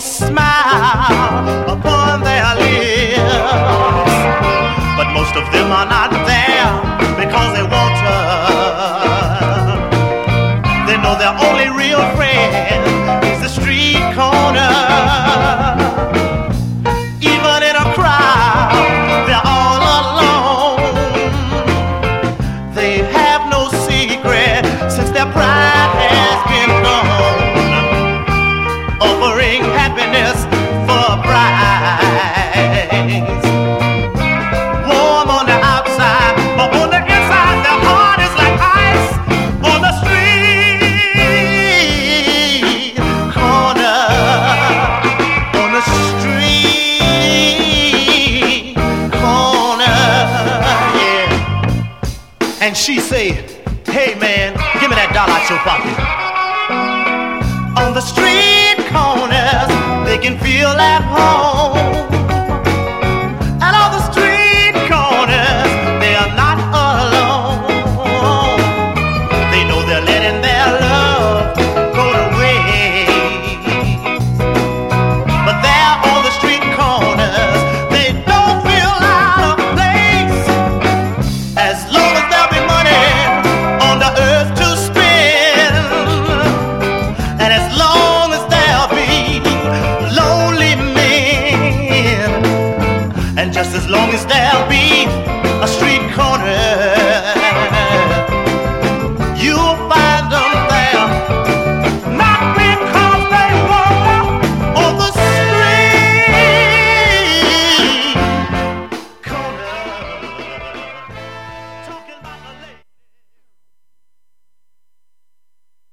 smile upon their lips, but most of them are not there because they want her. They know their only real friend is the street corner. Even in a crowd, they're all alone. They have no secret since their pride has been gone. Offering happiness for a price. Warm on the outside, but on the inside their heart is like ice on the street corner. On the street corner, yeah. And she say, hey man, give me that dollar out your pocket. On the street corners, they can feel at home.